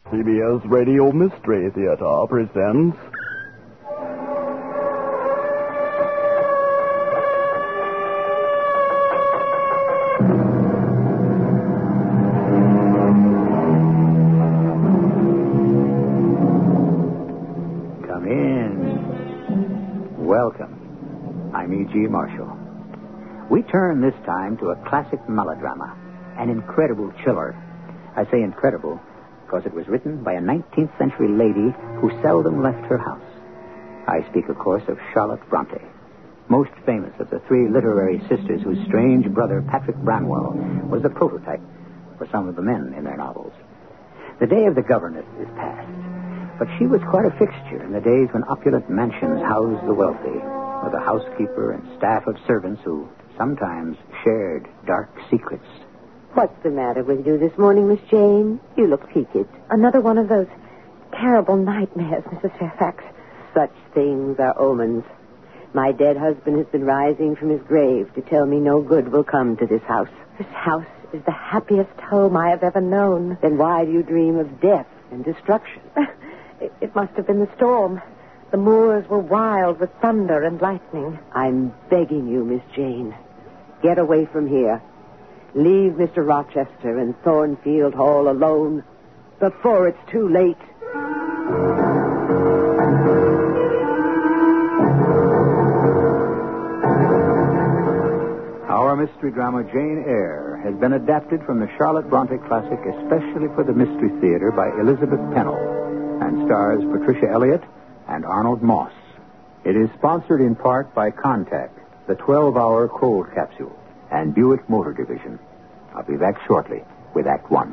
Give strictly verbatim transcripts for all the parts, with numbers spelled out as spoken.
C B S Radio Mystery Theater presents... Come in. Welcome. I'm E G. Marshall. We turn this time to a classic melodrama, an incredible chiller. I say incredible because it was written by a nineteenth century lady who seldom left her house. I speak, of course, of Charlotte Bronte, most famous of the three literary sisters whose strange brother, Patrick Branwell, was the prototype for some of the men in their novels. The day of the governess is past, but she was quite a fixture in the days when opulent mansions housed the wealthy, with a housekeeper and staff of servants who sometimes shared dark secrets. What's the matter with you this morning, Miss Jane? You look peaked. Another one of those terrible nightmares, Missus Fairfax. Such things are omens. My dead husband has been rising from his grave to tell me no good will come to this house. This house is the happiest home I have ever known. Then why do you dream of death and destruction? It, it must have been the storm. The moors were wild with thunder and lightning. I'm begging you, Miss Jane. Get away from here. Leave Mister Rochester and Thornfield Hall alone before it's too late. Our mystery drama, Jane Eyre, has been adapted from the Charlotte Bronte classic especially for the Mystery Theater by Elizabeth Pennell and stars Patricia Elliott and Arnold Moss. It is sponsored in part by Contact, the twelve-hour cold capsule, and Buick Motor Division. I'll be back shortly with Act One.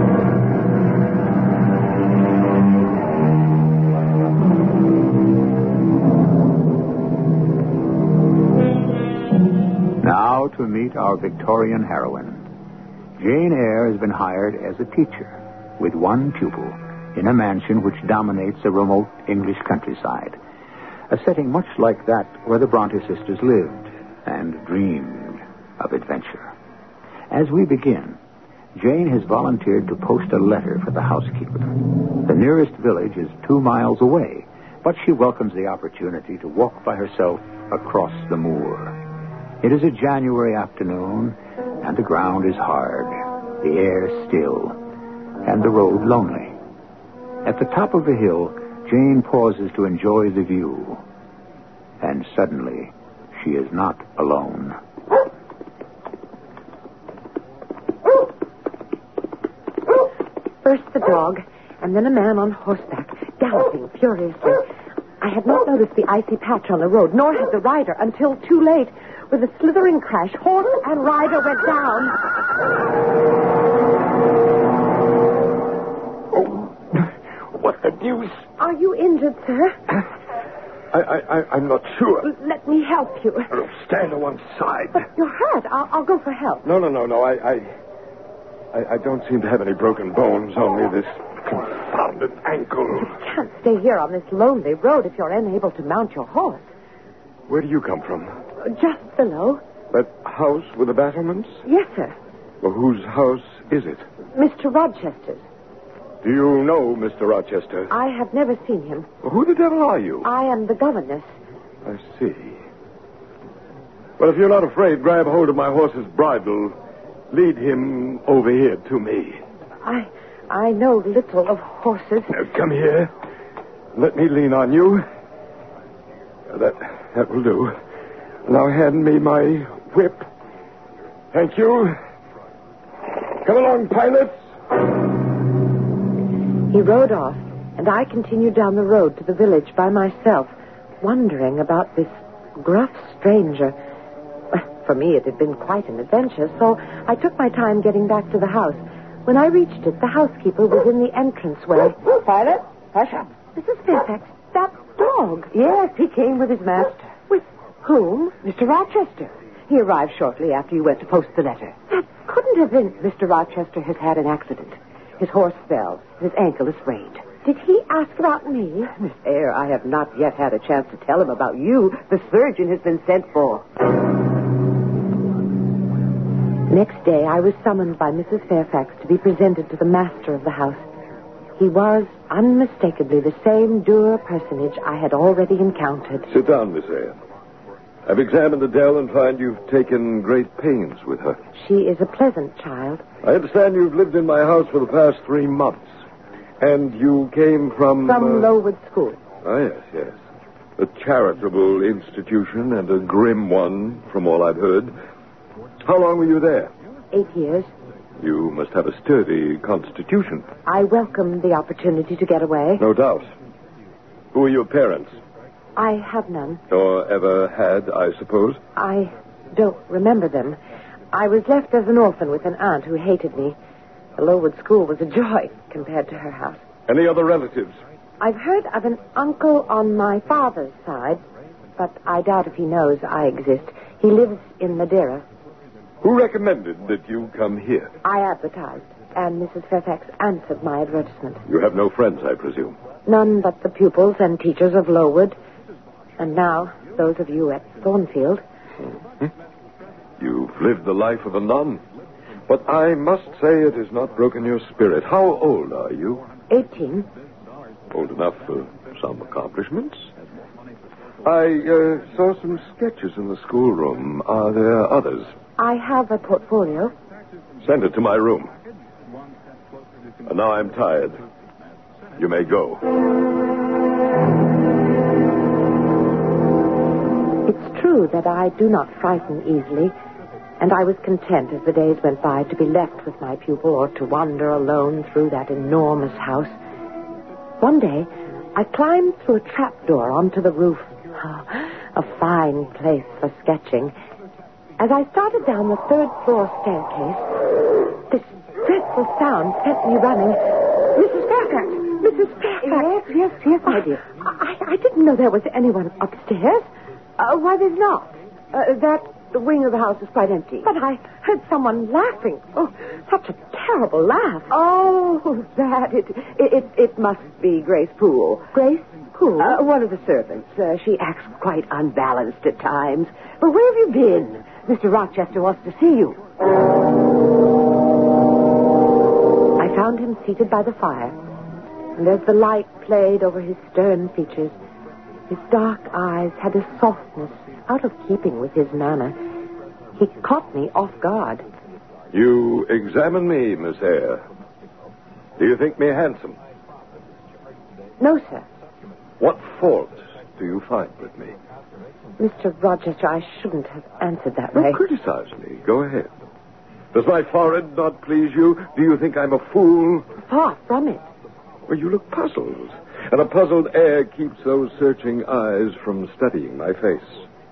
Now to meet our Victorian heroine. Jane Eyre has been hired as a teacher with one pupil in a mansion which dominates a remote English countryside, a setting much like that where the Bronte sisters lived and dreamed of adventure. As we begin, Jane has volunteered to post a letter for the housekeeper. The nearest village is two miles away, but she welcomes the opportunity to walk by herself across the moor. It is a January afternoon, and the ground is hard, the air still, and the road lonely. At the top of the hill, Jane pauses to enjoy the view. And suddenly, she is not alone. First the dog, and then a man on horseback, galloping furiously. I had not noticed the icy patch on the road, nor had the rider, until too late. With a slithering crash, horse and rider went down. Oh, what the deuce? Are you injured, sir? I, I, I, I'm not sure. Let me help you. Oh, stand to one side. But you're hurt. I'll, I'll go for help. No, no, no, no. I, I, I, I don't seem to have any broken bones, only this confounded ankle. You can't stay here on this lonely road if you're unable to mount your horse. Where do you come from? Just below. That house with the battlements? Yes, sir. Well, whose house is it? Mister Rochester's. Do you know Mister Rochester? I have never seen him. Well, who the devil are you? I am the governess. I see. Well, if you're not afraid, grab hold of my horse's bridle. Lead him over here to me. I I know little of horses. Now, come here. Let me lean on you. That, that will do. Now hand me my whip. Thank you. Come along, pilots. He rode off, and I continued down the road to the village by myself, wondering about this gruff stranger. For me, it had been quite an adventure, so I took my time getting back to the house. When I reached it, the housekeeper was in the entranceway. Pilot, hush up. Missus Fairfax, that dog. Yes, he came with his master. With whom? Mister Rochester. He arrived shortly after you went to post the letter. That couldn't have been... Mister Rochester has had an accident. His horse fell. His ankle is sprained. Did he ask about me? Miss Eyre, I have not yet had a chance to tell him about you. The surgeon has been sent for. Next day, I was summoned by Missus Fairfax to be presented to the master of the house. He was unmistakably the same dour personage I had already encountered. Sit down, Miss Eyre. I've examined Adele and find you've taken great pains with her. She is a pleasant child. I understand you've lived in my house for the past three months. And you came from... From uh... Lowood School. Ah, yes, yes. A charitable institution and a grim one, from all I've heard. How long were you there? Eight years. You must have a sturdy constitution. I welcomed the opportunity to get away. No doubt. Who are your parents? I have none. Or ever had, I suppose? I don't remember them. I was left as an orphan with an aunt who hated me. The Lowood School was a joy compared to her house. Any other relatives? I've heard of an uncle on my father's side, but I doubt if he knows I exist. He lives in Madeira. Who recommended that you come here? I advertised, and Missus Fairfax answered my advertisement. You have no friends, I presume? None but the pupils and teachers of Lowood. And now, those of you at Thornfield. Mm-hmm. You've lived the life of a nun. But I must say it has not broken your spirit. How old are you? Eighteen. Old enough for some accomplishments. I uh, saw some sketches in the schoolroom. Are there others? I have a portfolio. Send it to my room. And now I'm tired. You may go. It's true that I do not frighten easily, and I was content as the days went by to be left with my pupil or to wander alone through that enormous house. One day, I climbed through a trapdoor onto the roof. Oh, a fine place for sketching. As I started down the third floor staircase, this dreadful sound sent me running. Missus Fairfax! Missus Fairfax! Yes, yes, yes, my dear. I, I didn't know there was anyone upstairs. Uh, why, there's not. Uh, that wing of the house is quite empty. But I heard someone laughing. Oh, such a terrible laugh. Oh, that. It it, it must be Grace Poole. Grace Poole? Uh, one of the servants. Uh, she acts quite unbalanced at times. But where have you been? Mister Rochester wants to see you. I found him seated by the fire, and as the light played over his stern features, his dark eyes had a softness out of keeping with his manner. He caught me off guard. You examine me, Miss Eyre. Do you think me handsome? No, sir. What fault do you find with me? Mister Rochester, I shouldn't have answered that way. Don't criticize me. Go ahead. Does my forehead not please you? Do you think I'm a fool? Far from it. Well, you look puzzled. And a puzzled air keeps those searching eyes from studying my face.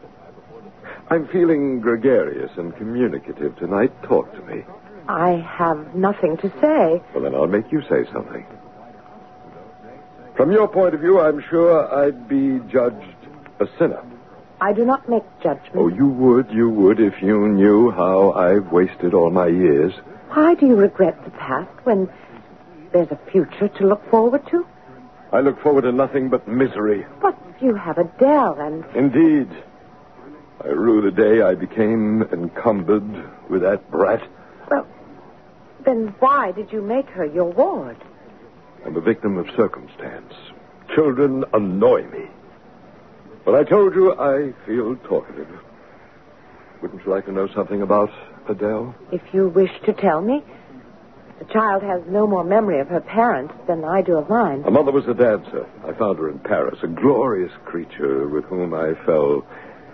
I'm feeling gregarious and communicative tonight. Talk to me. I have nothing to say. Well, then I'll make you say something. From your point of view, I'm sure I'd be judged a sinner. I do not make judgments. Oh, you would, you would if you knew how I've wasted all my years. Why do you regret the past when there's a future to look forward to? I look forward to nothing but misery. But you have Adele and... Indeed. I rue the day I became encumbered with that brat. Well, then why did you make her your ward? I'm a victim of circumstance. Children annoy me. But I told you I feel talkative. Wouldn't you like to know something about Adele? If you wish to tell me. The child has no more memory of her parents than I do of mine. Her mother was a dancer. I found her in Paris, a glorious creature with whom I fell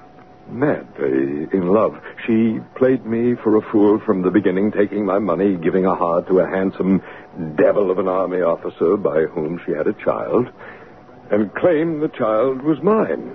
madly in love. She played me for a fool from the beginning, taking my money, giving a heart to a handsome devil of an army officer by whom she had a child, and claimed the child was mine.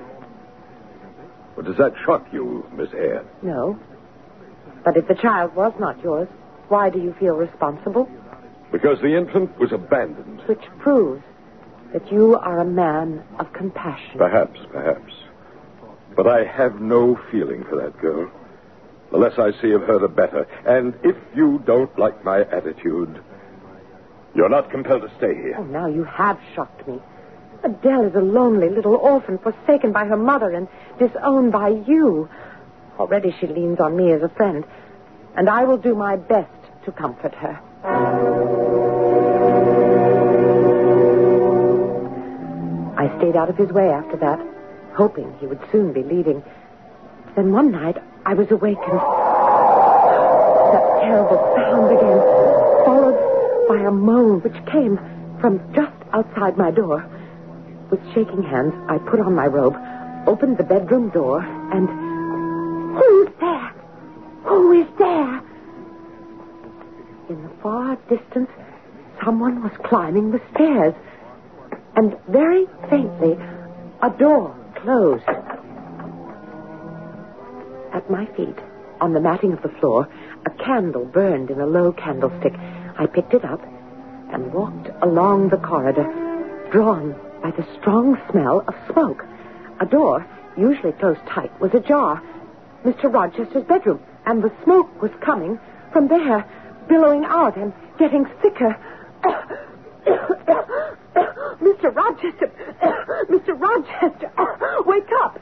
But does that shock you, Miss Eyre? No. But if the child was not yours, why do you feel responsible? Because the infant was abandoned. Which proves that you are a man of compassion. Perhaps, perhaps. But I have no feeling for that girl. The less I see of her, the better. And if you don't like my attitude, you're not compelled to stay here. Oh, now you have shocked me. Adele is a lonely little orphan, forsaken by her mother and disowned by you. Already she leans on me as a friend, and I will do my best to comfort her. stayed out of his way after that, hoping he would soon be leaving. Then one night, I was awakened. That terrible sound again, followed by a moan which came from just outside my door. With shaking hands, I put on my robe, opened the bedroom door, and... Who's there? Who is there? In the far distance, someone was climbing the stairs. And very faintly, a door closed. At my feet, on the matting of the floor, a candle burned in a low candlestick. I picked it up and walked along the corridor, drawn by the strong smell of smoke. A door, usually closed tight, was ajar. Mister Rochester's bedroom, and the smoke was coming from there, billowing out and getting thicker. Mister Rochester! Mister Rochester! Wake up!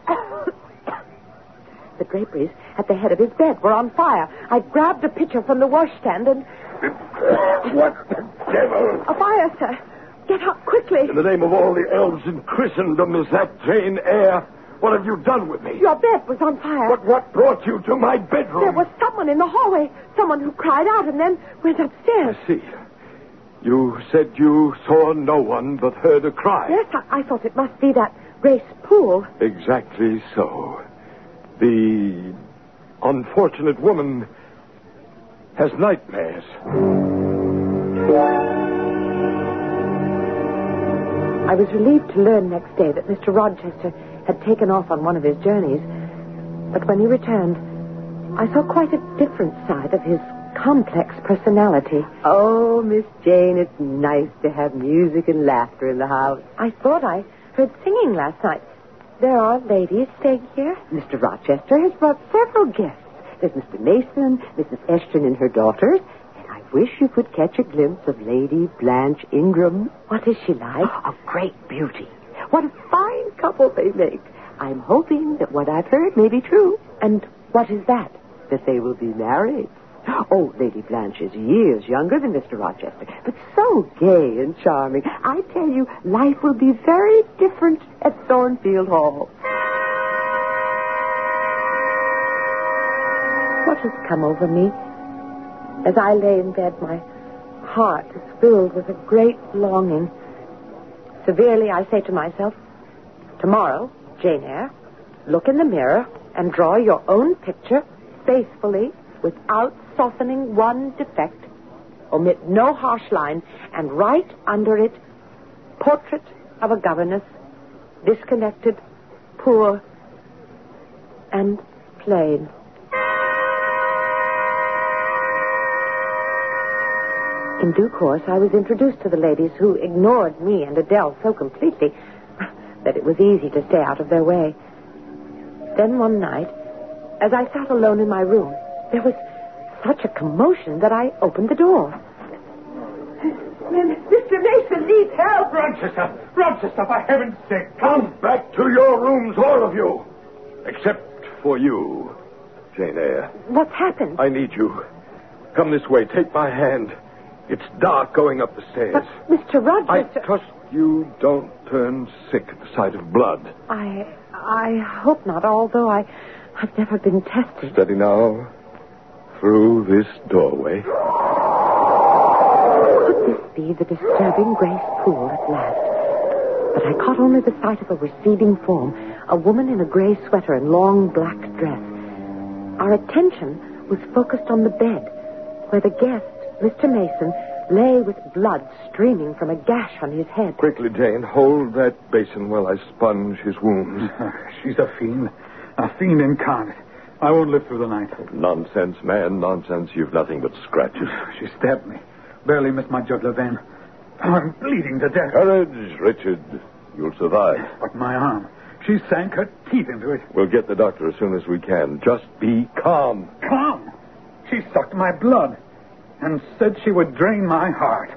The draperies at the head of his bed were on fire. I grabbed a pitcher from the washstand and... What the devil? A fire, sir. Get up quickly. In the name of all the elves in Christendom, is that Jane Eyre? What have you done with me? Your bed was on fire. But what brought you to my bedroom? There was someone in the hallway. Someone who cried out and then went upstairs. I see. You said you saw no one but heard a cry. Yes, I, I thought it must be that Grace Poole. Exactly so. The unfortunate woman has nightmares. I was relieved to learn next day that Mister Rochester had taken off on one of his journeys. But when he returned, I saw quite a different side of his complex personality. Oh, Miss Jane, it's nice to have music and laughter in the house. I thought I heard singing last night. There are ladies staying here? Mister Rochester has brought several guests. There's Mister Mason, Missus Eshton and her daughters, and I wish you could catch a glimpse of Lady Blanche Ingram. What is she like? A great beauty. What a fine couple they make. I'm hoping that what I've heard may be true. And what is that? That they will be married. Oh, Lady Blanche is years younger than Mister Rochester, but so gay and charming. I tell you, life will be very different at Thornfield Hall. What has come over me? As I lay in bed, my heart is filled with a great longing. Severely, I say to myself, tomorrow, Jane Eyre, look in the mirror and draw your own picture faithfully without softening one defect. Omit no harsh line and write under it, portrait of a governess, disconnected, poor, and plain. In due course, I was introduced to the ladies who ignored me and Adele so completely that it was easy to stay out of their way. Then one night, as I sat alone in my room, there was such a commotion that I opened the door. Mister Mason needs help. Rochester! Rochester, for heaven's sake, Come back to your rooms, all of you. Except for you, Jane Eyre. What's happened? I need you. Come this way. Take my hand. It's dark going up the stairs. But, Mister Rochester... I trust you don't turn sick at the sight of blood. I... I hope not, although I... I've never been tested. Steady now. Through this doorway. Could this be the disturbing Grace Poole at last? But I caught only the sight of a receding form, a woman in a gray sweater and long black dress. Our attention was focused on the bed, where the guest, Mister Mason, lay with blood streaming from a gash on his head. Quickly, Jane, hold that basin while I sponge his wounds. She's a fiend. A fiend incarnate. I won't live through the night. Nonsense, man, nonsense. You've nothing but scratches. She stabbed me. Barely missed my jugular vein. I'm bleeding to death. Courage, Richard. You'll survive. But my arm. She sank her teeth into it. We'll get the doctor as soon as we can. Just be calm. Calm? She sucked my blood and said she would drain my heart.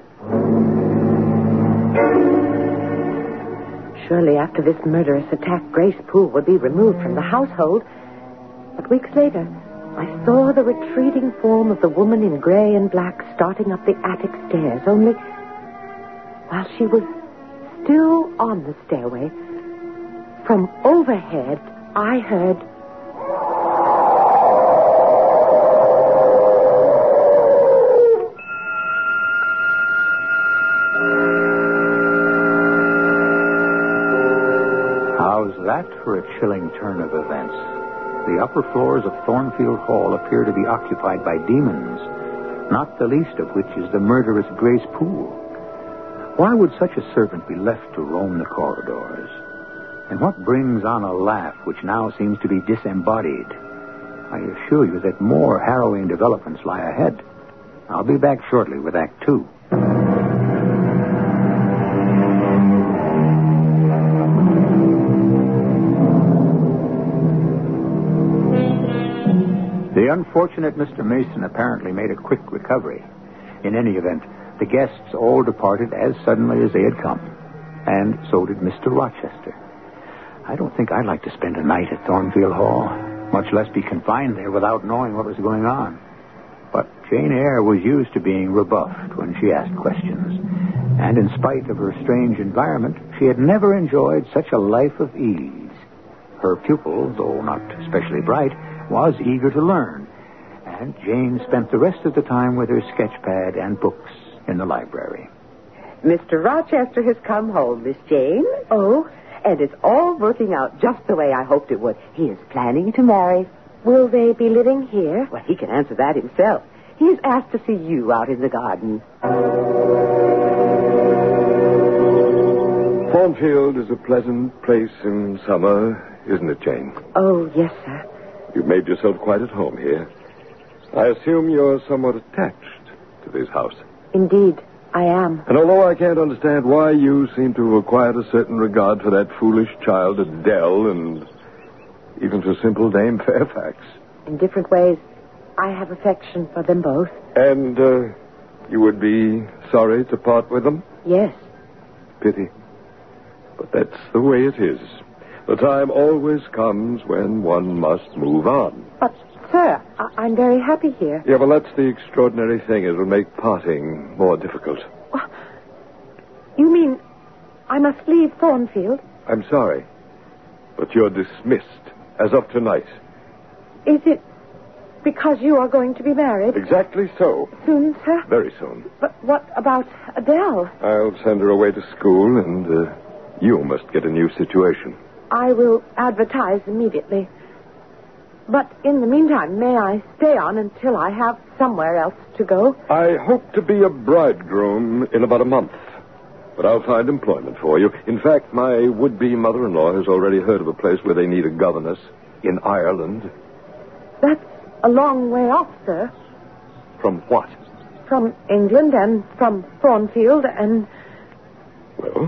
Surely after this murderous attack, Grace Poole would be removed from the household. But weeks later, I saw the retreating form of the woman in gray and black starting up the attic stairs, only while she was still on the stairway, from overhead, I heard... How's that for a chilling turn of events? The upper floors of Thornfield Hall appear to be occupied by demons, not the least of which is the murderous Grace Poole. Why would such a servant be left to roam the corridors? And what brings on a laugh which now seems to be disembodied? I assure you that more harrowing developments lie ahead. I'll be back shortly with Act Two. The unfortunate Mister Mason apparently made a quick recovery. In any event, the guests all departed as suddenly as they had come. And so did Mister Rochester. I don't think I'd like to spend a night at Thornfield Hall, much less be confined there without knowing what was going on. But Jane Eyre was used to being rebuffed when she asked questions. And in spite of her strange environment, she had never enjoyed such a life of ease. Her pupil, though not especially bright, was eager to learn. And Jane spent the rest of the time with her sketchpad and books in the library. Mister Rochester has come home, Miss Jane. Oh? And it's all working out just the way I hoped it would. He is planning to marry. Will they be living here? Well, he can answer that himself. He has asked to see you out in the garden. Thornfield is a pleasant place in summer, isn't it, Jane? Oh, yes, sir. You've made yourself quite at home here. I assume you're somewhat attached to this house. Indeed, I am. And although I can't understand why you seem to have acquired a certain regard for that foolish child Adele and even for simple Dame Fairfax. In different ways, I have affection for them both. And uh, you would be sorry to part with them? Yes. Pity. But that's the way it is. The time always comes when one must move on. But, sir, I- I'm very happy here. Yeah, well, that's the extraordinary thing. It'll make parting more difficult. Well, you mean I must leave Thornfield? I'm sorry, but you're dismissed as of tonight. Is it because you are going to be married? Exactly so. Soon, sir? Very soon. But what about Adele? I'll send her away to school, and uh, you must get a new situation. I will advertise immediately. But in the meantime, may I stay on until I have somewhere else to go? I hope to be a bridegroom in about a month. But I'll find employment for you. In fact, my would-be mother-in-law has already heard of a place where they need a governess in Ireland. That's a long way off, sir. From what? From England and from Thornfield and... Well?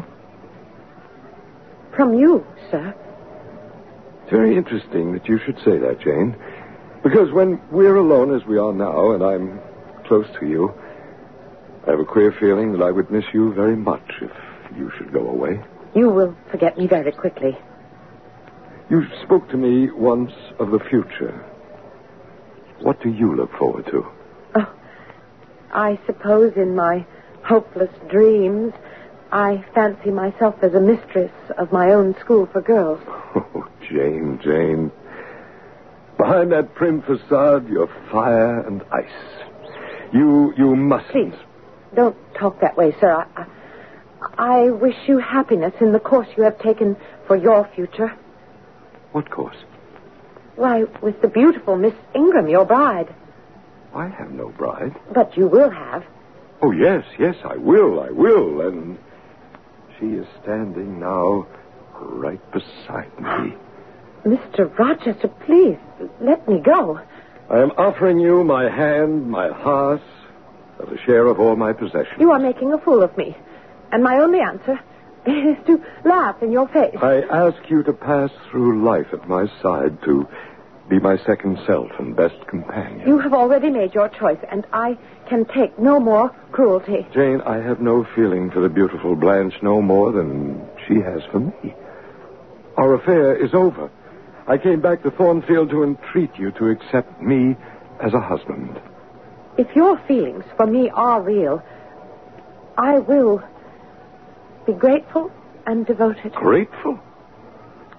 From you, sir. It's very interesting that you should say that, Jane. Because when we're alone as we are now, and I'm close to you, I have a queer feeling that I would miss you very much if you should go away. You will forget me very quickly. You spoke to me once of the future. What do you look forward to? Oh, I suppose in my hopeless dreams, I fancy myself as a mistress of my own school for girls. Oh, Jane, Jane. Behind that prim facade, you're fire and ice. You, you mustn't. Please, don't talk that way, sir. I, I, I wish you happiness in the course you have taken for your future. What course? Why, with the beautiful Miss Ingram, your bride. I have no bride. But you will have. Oh, yes, yes, I will, I will. And she is standing now right beside me. Mister Rochester, please, let me go. I am offering you my hand, my heart, and a share of all my possessions. You are making a fool of me. And my only answer is to laugh in your face. I ask you to pass through life at my side, to be my second self and best companion. You have already made your choice, and I can take no more cruelty. Jane, I have no feeling for the beautiful Blanche no more than she has for me. Our affair is over. I came back to Thornfield to entreat you to accept me as a husband. If your feelings for me are real, I will be grateful and devoted. Grateful?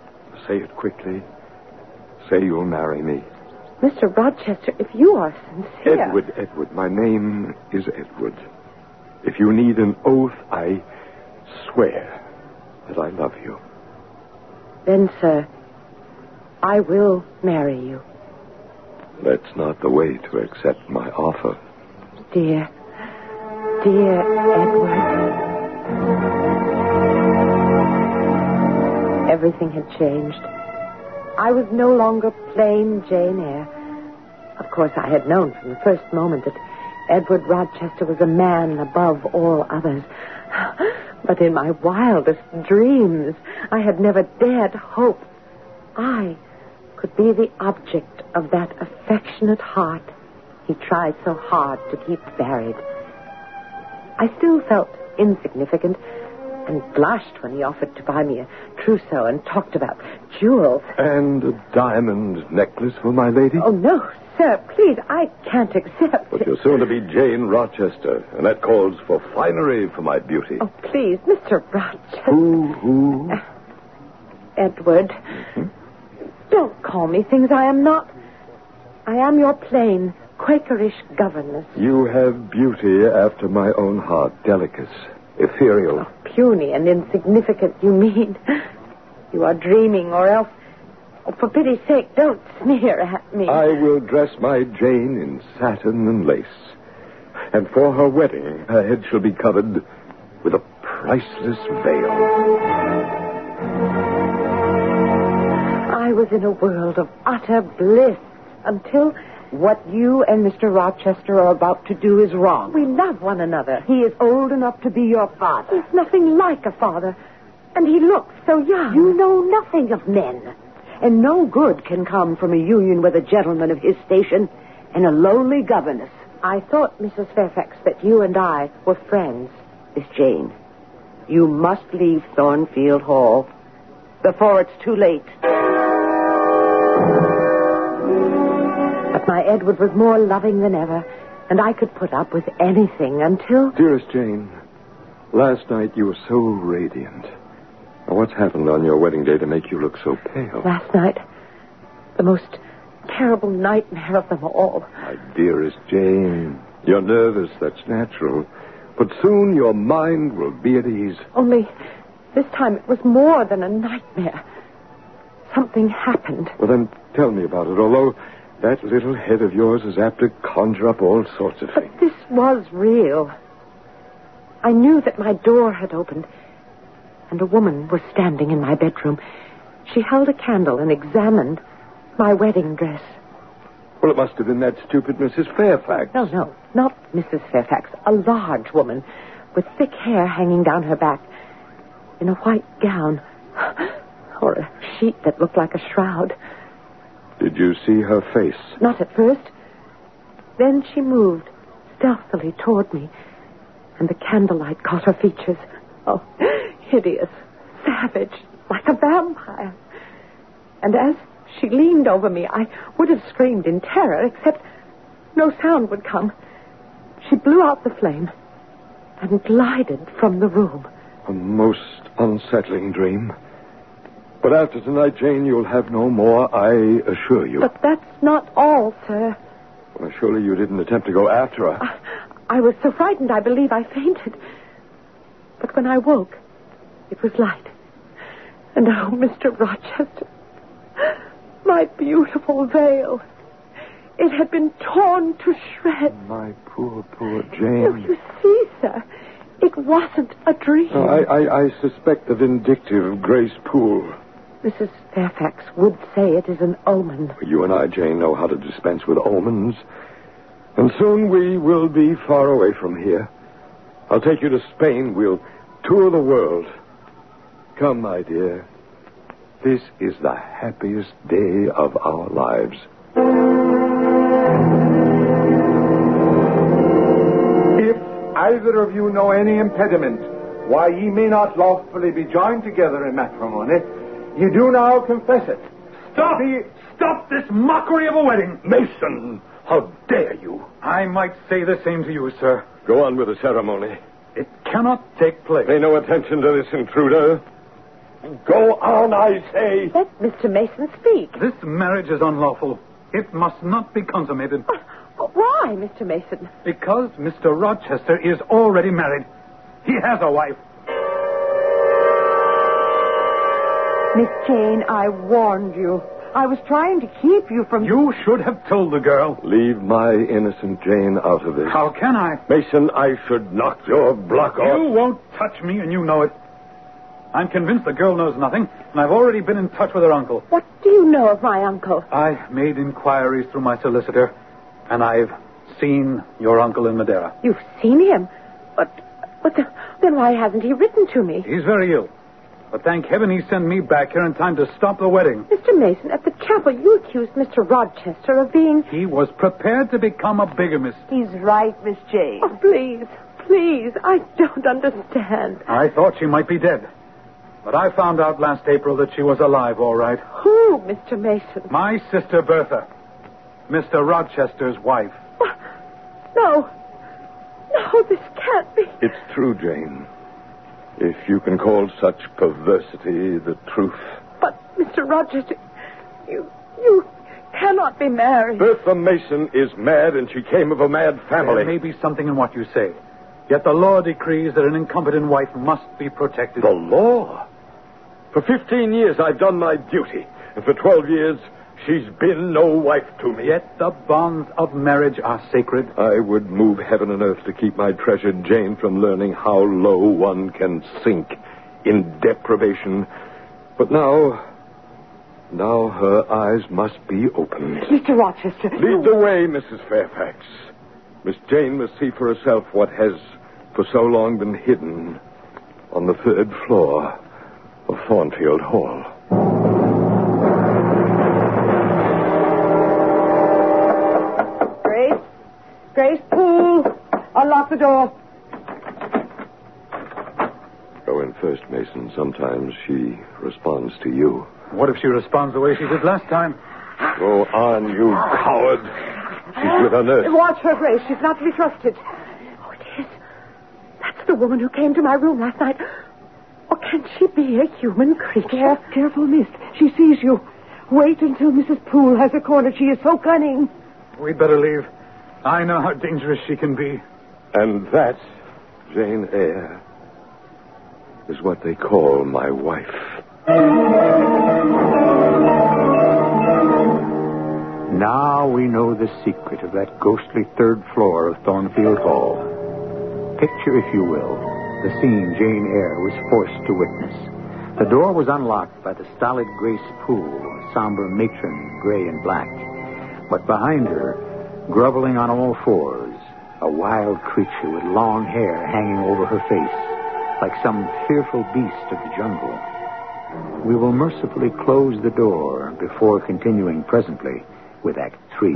say it quickly. Say you'll marry me. Mister Rochester, if you are sincere... Edward, Edward. My name is Edward. If you need an oath, I swear that I love you. Then, sir, I will marry you. That's not the way to accept my offer. Dear, dear Edward. Everything had changed. I was no longer plain Jane Eyre. Of course, I had known from the first moment that Edward Rochester was a man above all others. But in my wildest dreams, I had never dared hope I could be the object of that affectionate heart he tried so hard to keep buried. I still felt insignificant and blushed when he offered to buy me a trousseau and talked about jewels. And a diamond necklace for my lady? Oh, no, sir, please, I can't accept But it. you're soon to be Jane Rochester, and that calls for finery for my beauty. Oh, please, Mister Rochester. Who, who? Uh, Edward, mm-hmm. Don't call me things I am not. I am your plain, Quakerish governess. You have beauty after my own heart, delicate, ethereal. Oh, puny and insignificant, you mean. You are dreaming, or else... Oh, for pity's sake, don't sneer at me. I will dress my Jane in satin and lace. And for her wedding, her head shall be covered with a priceless veil. I was in a world of utter bliss until... What you and Mister Rochester are about to do is wrong. We love one another. He is old enough to be your father. He's nothing like a father. And he looks so young. You know nothing of men. And no good can come from a union with a gentleman of his station and a lowly governess. I thought, Missus Fairfax, that you and I were friends. Miss Jane, you must leave Thornfield Hall before it's too late. But my Edward was more loving than ever, and I could put up with anything until... Dearest Jane, last night you were so radiant. Now, what's happened on your wedding day to make you look so pale? Last night, the most terrible nightmare of them all. My dearest Jane, you're nervous, that's natural. But soon your mind will be at ease. Only this time it was more than a nightmare. Something happened. Well, then tell me about it, although that little head of yours is apt to conjure up all sorts of things. But this was real. I knew that my door had opened, and a woman was standing in my bedroom. She held a candle and examined my wedding dress. Well, it must have been that stupid Missus Fairfax. No, no, not Missus Fairfax. A large woman with thick hair hanging down her back in a white gown or a sheet that looked like a shroud. Did you see her face? Not at first. Then she moved stealthily toward me, and the candlelight caught her features. Oh, hideous, savage, like a vampire. And as she leaned over me, I would have screamed in terror, except no sound would come. She blew out the flame and glided from the room. A most unsettling dream. But after tonight, Jane, you'll have no more, I assure you. But that's not all, sir. Well, surely you didn't attempt to go after her. I, I was so frightened, I believe I fainted. But when I woke, it was light. And oh, Mister Rochester, my beautiful veil. It had been torn to shreds. My poor, poor Oh, Jane. you see, sir, it wasn't a dream. No, I, I, I suspect the vindictive Grace Poole. Missus Fairfax would say it is an omen. You and I, Jane, know how to dispense with omens. And soon we will be far away from here. I'll take you to Spain. We'll tour the world. Come, my dear. This is the happiest day of our lives. If either of you know any impediment why ye may not lawfully be joined together in matrimony, ye do now confess it. Stop! The... Stop this mockery of a wedding! Mason, how dare you? I might say the same to you, sir. Go on with the ceremony. It cannot take place. Pay no attention to this intruder. Go on, I say. Let Mister Mason speak. This marriage is unlawful. It must not be consummated. But why, Mister Mason? Because Mister Rochester is already married. He has a wife. Miss Jane, I warned you. I was trying to keep you from... You should have told the girl. Leave my innocent Jane out of this. How can I? Mason, I should knock your block off. You won't touch me, and you know it. I'm convinced the girl knows nothing, and I've already been in touch with her uncle. What do you know of my uncle? I made inquiries through my solicitor, and I've seen your uncle in Madeira. You've seen him? But, but the, then why hasn't he written to me? He's very ill. But thank heaven he sent me back here in time to stop the wedding. Mister Mason, at the chapel, you accused Mister Rochester of being... He was prepared to become a bigamist. He's right, Miss Jane. Oh, please, please, I don't understand. I thought she might be dead. But I found out last April that she was alive, all right. Who, Mister Mason? My sister Bertha. Mister Rochester's wife. No. No, this can't be. It's true, Jane. If you can call such perversity the truth. But, Mister Rochester, you, you cannot be married. Bertha Mason is mad, and she came of a mad family. There may be something in what you say. Yet the law decrees that an incompetent wife must be protected. The law? For fifteen years, I've done my duty. And for twelve years, she's been no wife to me. Yet the bonds of marriage are sacred. I would move heaven and earth to keep my treasured Jane from learning how low one can sink in deprivation. But now, now her eyes must be opened. Mister Rochester. Lead the way, Missus Fairfax. Miss Jane must see for herself what has for so long been hidden on the third floor of Thornfield Hall. Grace? Grace Poole, unlock the door. Go in first, Mason. Sometimes she responds to you. What if she responds the way she did last time? Go on, you coward. She's with her nurse. Watch her, Grace. She's not to be trusted. Oh, it is. That's the woman who came to my room last night. Oh, can she be a human creature? Care- careful, miss. She sees you. Wait until Missus Poole has her cornered. She is so cunning. We'd better leave. I know how dangerous she can be. And that, Jane Eyre, is what they call my wife. Now we know the secret of that ghostly third floor of Thornfield Hall. Picture, if you will, the scene Jane Eyre was forced to witness. The door was unlocked by the stolid Grace Poole, a somber matron, gray and black. But behind her, groveling on all fours, a wild creature with long hair hanging over her face, like some fearful beast of the jungle. We will mercifully close the door before continuing presently with Act Three.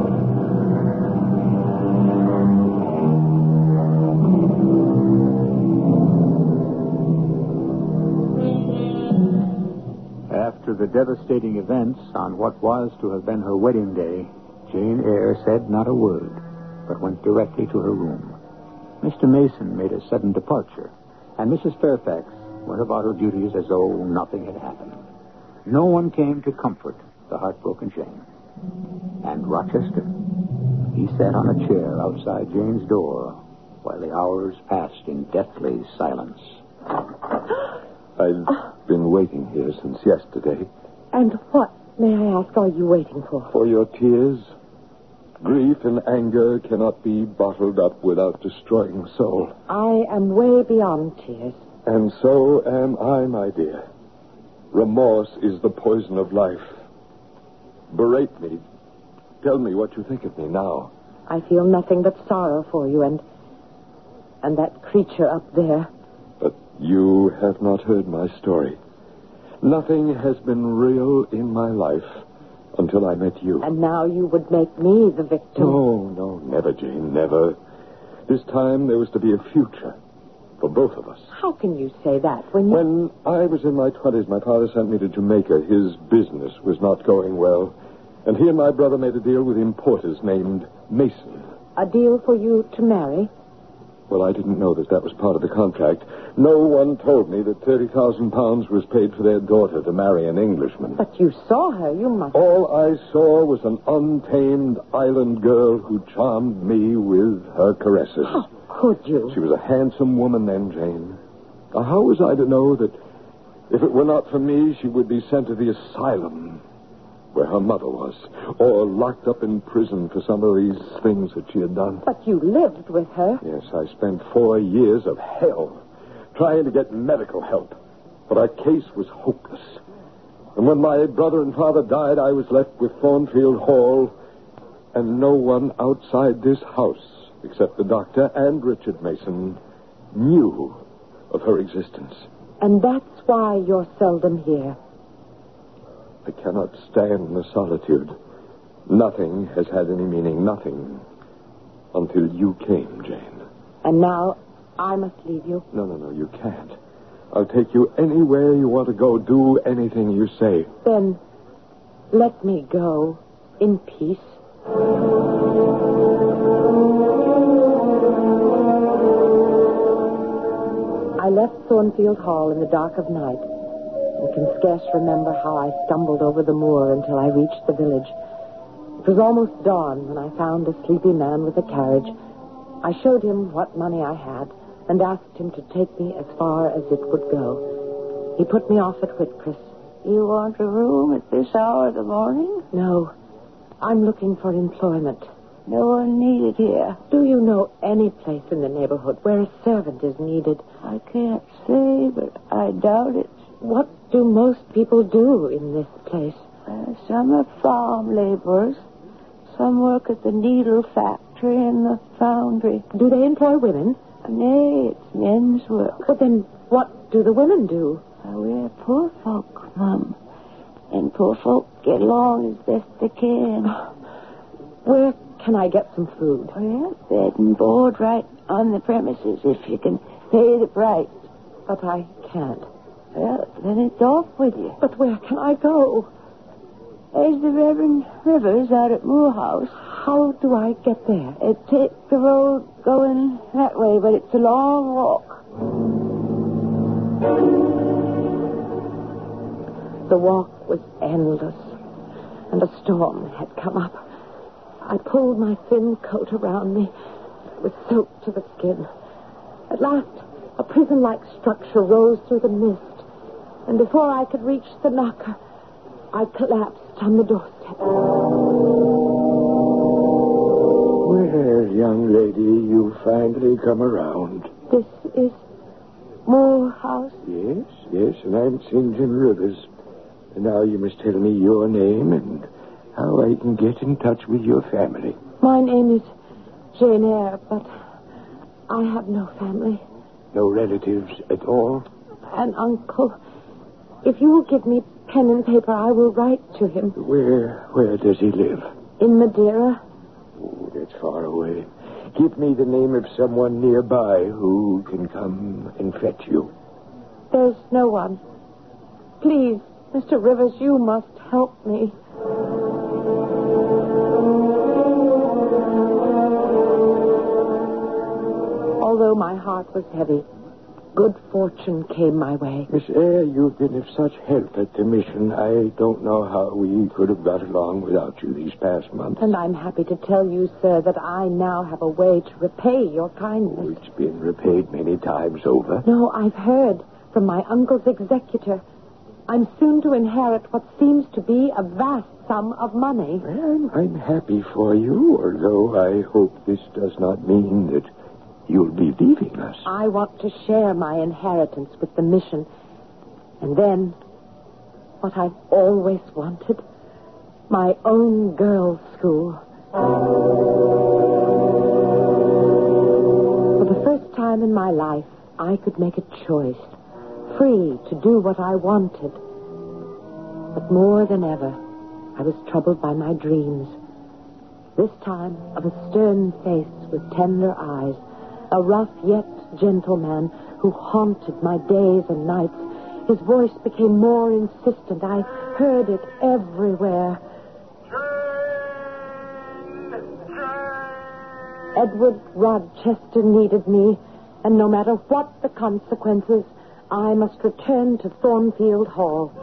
After the devastating events on what was to have been her wedding day, Jane Eyre said not a word, but went directly to her room. Mister Mason made a sudden departure, and Missus Fairfax went about her duties as though nothing had happened. No one came to comfort the heartbroken Jane. And Rochester, he sat on a chair outside Jane's door while the hours passed in deathly silence. I've been waiting here since yesterday. And what, may I ask, are you waiting for? For your tears. Grief and anger cannot be bottled up without destroying the soul. I am way beyond tears. And so am I, my dear. Remorse is the poison of life. Berate me. Tell me what you think of me now. I feel nothing but sorrow for you and... and that creature up there. But you have not heard my story. Nothing has been real in my life until I met you. And now you would make me the victim. No, no, never, Jane, never. This time there was to be a future for both of us. How can you say that when you... When I was in my twenties, my father sent me to Jamaica. His business was not going well. And he and my brother made a deal with importers named Mason. A deal for you to marry? Well, I didn't know that that was part of the contract. No one told me that thirty thousand pounds was paid for their daughter to marry an Englishman. But you saw her. You must... All I saw was an untamed island girl who charmed me with her caresses. How could you? She was a handsome woman then, Jane. Now, how was I to know that if it were not for me, she would be sent to the asylum where her mother was, or locked up in prison for some of these things that she had done? But you lived with her. Yes, I spent four years of hell trying to get medical help, but our case was hopeless. And when my brother and father died, I was left with Thornfield Hall and no one outside this house, except the doctor and Richard Mason, knew of her existence. And that's why you're seldom here. I cannot stand the solitude. Nothing has had any meaning, nothing, until you came, Jane. And now I must leave you? No, no, no, you can't. I'll take you anywhere you want to go. Do anything you say. Then let me go in peace. I left Thornfield Hall in the dark of night. I can scarce remember how I stumbled over the moor until I reached the village. It was almost dawn when I found a sleepy man with a carriage. I showed him what money I had and asked him to take me as far as it would go. He put me off at Whitcross. You want a room at this hour of the morning? No. I'm looking for employment. No one needed here. Do you know any place in the neighborhood where a servant is needed? I can't say, but I doubt it. What do most people do in this place? Uh, some are farm laborers. Some work at the needle factory and the foundry. Do they employ women? Nay, it's men's work. But then what do the women do? Uh, we're poor folk, Mum. And poor folk get along as best they can. Where can I get some food? Well, bed and board right on the premises if you can pay the price. But I can't. Well, then it's off with you. But where can I go? There's the Reverend Rivers out at Moorhouse. How do I get there? Uh, take the road going that way, but it's a long walk. The walk was endless, and a storm had come up. I pulled my thin coat around me. It was soaked to the skin. At last, a prison-like structure rose through the mist, and before I could reach the knocker, I collapsed on the doorstep. Well, young lady, you finally come around. This is Moorhouse? Yes, yes, and I'm Saint John Rivers. And now you must tell me your name and how I can get in touch with your family. My name is Jane Eyre, but I have no family. No relatives at all? An uncle. If you will give me pen and paper, I will write to him. Where, where does he live? In Madeira. Oh, that's far away. Give me the name of someone nearby who can come and fetch you. There's no one. Please, Mister Rivers, you must help me. Although my heart was heavy, good fortune came my way. Miss Eyre, you've been of such help at the mission. I don't know how we could have got along without you these past months. And I'm happy to tell you, sir, that I now have a way to repay your kindness. Oh, it's been repaid many times over. No, I've heard from my uncle's executor. I'm soon to inherit what seems to be a vast sum of money. Well, I'm happy for you, although I hope this does not mean that you'll be leaving us. I want to share my inheritance with the mission. And then, what I've always wanted, my own girls' school. For the first time in my life, I could make a choice, free to do what I wanted. But more than ever, I was troubled by my dreams. This time of a stern face with tender eyes, a rough yet gentle man who haunted my days and nights. His voice became more insistent. I heard it everywhere. Edward Rochester needed me, and no matter what the consequences, I must return to Thornfield Hall.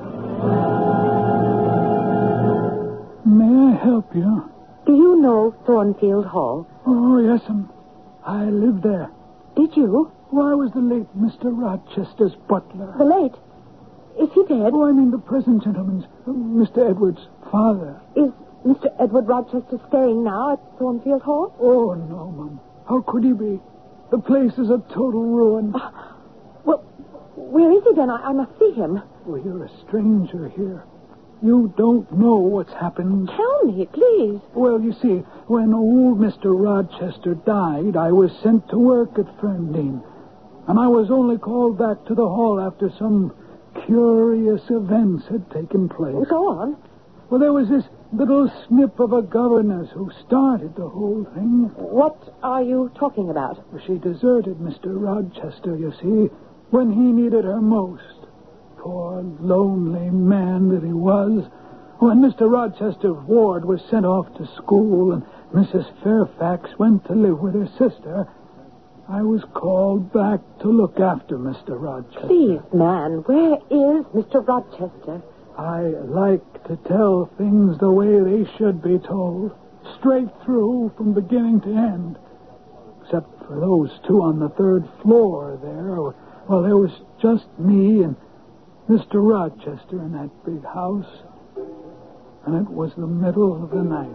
May I help you? Do you know Thornfield Hall? Oh, yes, um, I lived there. Did you? Oh, I was the late Mister Rochester's butler. The late? Is he dead? Oh, I mean the present gentleman's, uh, Mister Edwards' father. Is Mister Edward Rochester staying now at Thornfield Hall? Oh, no, Mum. How could he be? The place is a total ruin. Uh, well, where is he then? I, I must see him. Oh, you're a stranger here. You don't know what's happened. Tell me, please. Well, you see, when old Mister Rochester died, I was sent to work at Ferndale. And I was only called back to the hall after some curious events had taken place. Go on. Well, there was this little snip of a governess who started the whole thing. What are you talking about? She deserted Mister Rochester, you see, when he needed her most. Poor, lonely man that he was. When Mister Rochester's ward was sent off to school and Missus Fairfax went to live with her sister, I was called back to look after Mister Rochester. Please, man, where is Mister Rochester? I like to tell things the way they should be told, straight through from beginning to end. Except for those two on the third floor there. Well, there was just me and Mister Rochester in that big house, and it was the middle of the night.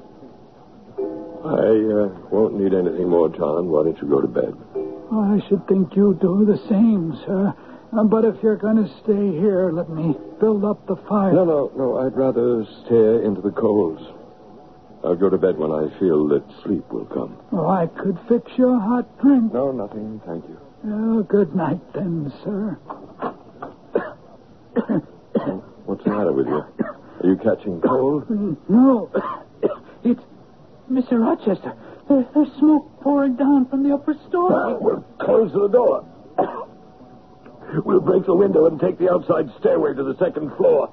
I uh, won't need anything more, John. Why don't you go to bed? I should think you'd do the same, sir. Uh, but if you're going to stay here, let me build up the fire. No, no, no. I'd rather stare into the coals. I'll go to bed when I feel that sleep will come. Oh, I could fix you a hot drink. No, nothing. Thank you. Oh, good night, then, sir. What's the matter with you? Are you catching cold? No. It's Mister Rochester. There, there's smoke pouring down from the upper story. We'll close the door. We'll break the window and take the outside stairway to the second floor.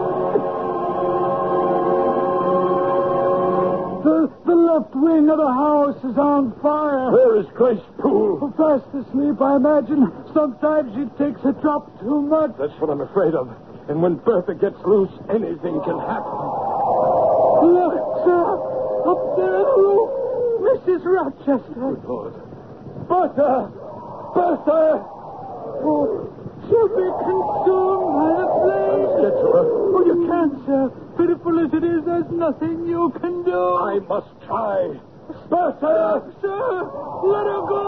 The, the left wing of the house is on fire. Where is Grace Poole? Fast asleep, I imagine. Sometimes she takes a drop too much. That's what I'm afraid of. And when Bertha gets loose, anything can happen. Look, sir. Up there on the roof. Missus Rochester. Good Lord. Bertha! Bertha! Oh, she'll be consumed by the flames. Get to her. Oh, you can't, sir. Pitiful as it is, there's nothing you can do. I must try. Bertha! Sir, let her go!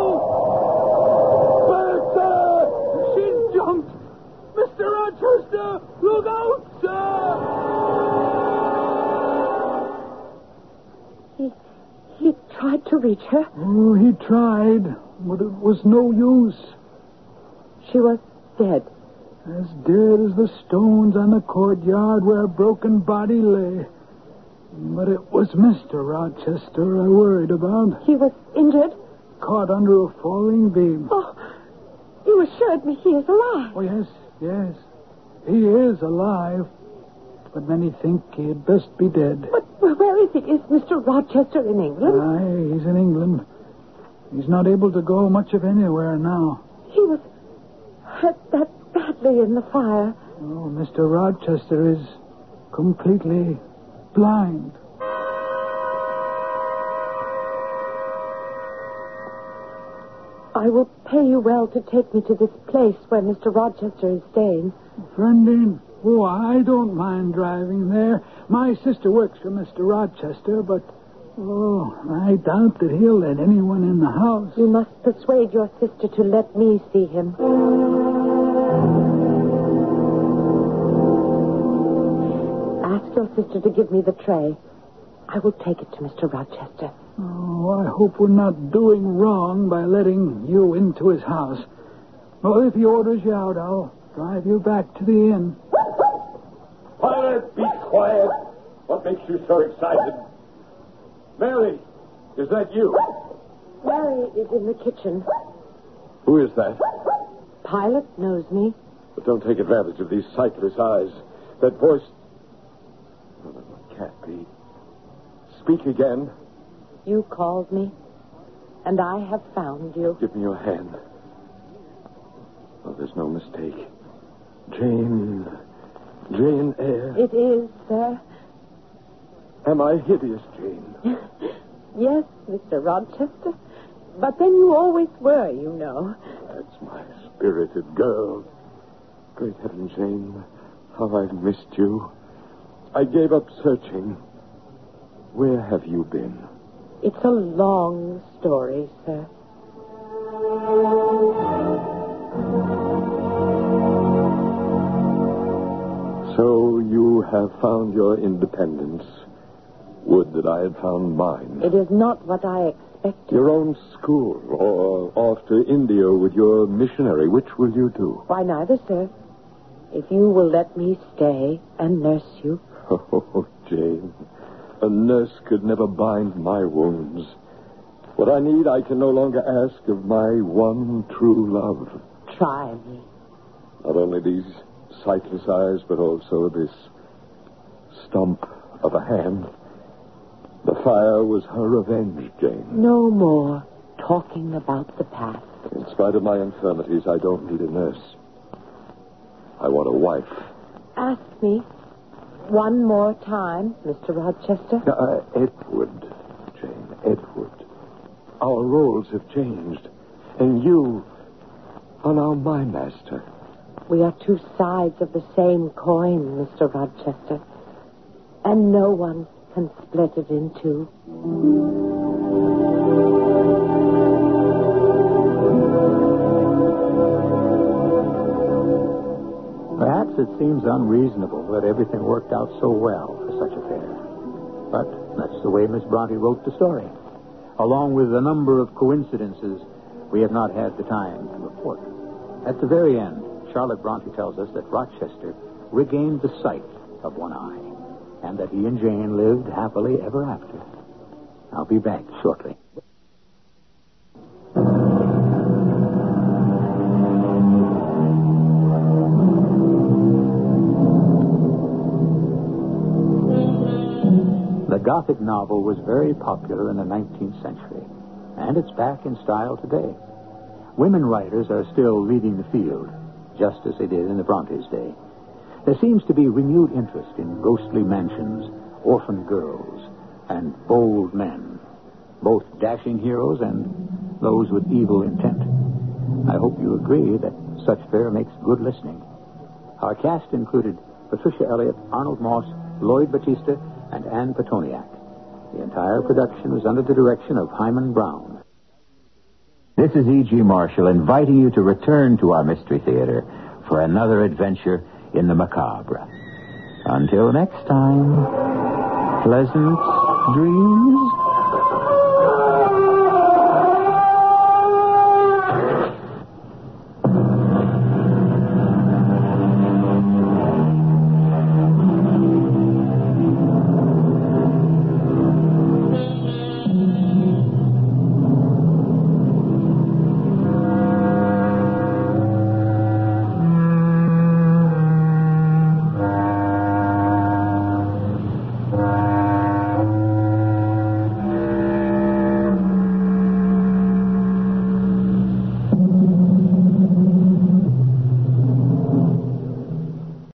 Bertha! She's jumped. Mister Rochester, look out, sir! He, he tried to reach her. Oh, he tried, but it was no use. She was dead. As dead as the stones on the courtyard where a broken body lay. But it was Mister Rochester I worried about. He was injured? Caught under a falling beam. Oh, you assured me he is alive. Oh, yes, yes. He is alive. But many think he had best be dead. But where is he? Is Mister Rochester in England? Aye, he's in England. He's not able to go much of anywhere now. He was hurt that badly in the fire. Oh, Mister Rochester is completely blind. I will pay you well to take me to this place where Mister Rochester is staying. Ferndale? Oh, I don't mind driving there. My sister works for Mister Rochester, but, oh, I doubt that he'll let anyone in the house. You must persuade your sister to let me see him. Ask your sister to give me the tray. I will take it to Mister Rochester. Oh, I hope we're not doing wrong by letting you into his house. Well, if he orders you out, I'll drive you back to the inn. Pilot, be quiet. What makes you so excited? Mary, is that you? Mary is in the kitchen. Who is that? Pilot knows me. But don't take advantage of these sightless eyes. That voice... No, no, it can't be. Speak again. You called me, and I have found you. Give me your hand. Oh, there's no mistake. Jane. Jane Eyre. It is, sir. Am I hideous, Jane? Yes, Mister Rochester. But then you always were, you know. That's my spirited girl. Great heaven, Jane, how I've missed you. I gave up searching. Where have you been? It's a long story, sir. So you have found your independence. Would that I had found mine. It is not what I expected. Your own school, or off to India with your missionary. Which will you do? Why, neither, sir. If you will let me stay and nurse you. Oh, Jane, a nurse could never bind my wounds. What I need, I can no longer ask of my one true love. Try me. Not only these sightless eyes, but also this stump of a hand. The fire was her revenge, Jane. No more talking about the past. In spite of my infirmities, I don't need a nurse. I want a wife. Ask me one more time, Mister Rochester. Uh, Edward, Jane, Edward. Our roles have changed, and you are now my master. We are two sides of the same coin, Mister Rochester, and no one can split it in two. Perhaps it seems unreasonable that everything worked out so well for such a pair. But that's the way Miss Bronte wrote the story. Along with a number of coincidences we have not had the time to report. At the very end, Charlotte Bronte tells us that Rochester regained the sight of one eye, and that he and Jane lived happily ever after. I'll be back shortly. The Gothic novel was very popular in the nineteenth century, and it's back in style today. Women writers are still leading the field, just as they did in the Brontes' day. There seems to be renewed interest in ghostly mansions, orphan girls, and bold men, both dashing heroes and those with evil intent. I hope you agree that such fare makes good listening. Our cast included Patricia Elliott, Arnold Moss, Lloyd Batista, and Anne Petoniak. The entire production was under the direction of Hyman Brown. This is E G. Marshall inviting you to return to our Mystery Theater for another adventure in the macabre. Until next time, pleasant dreams.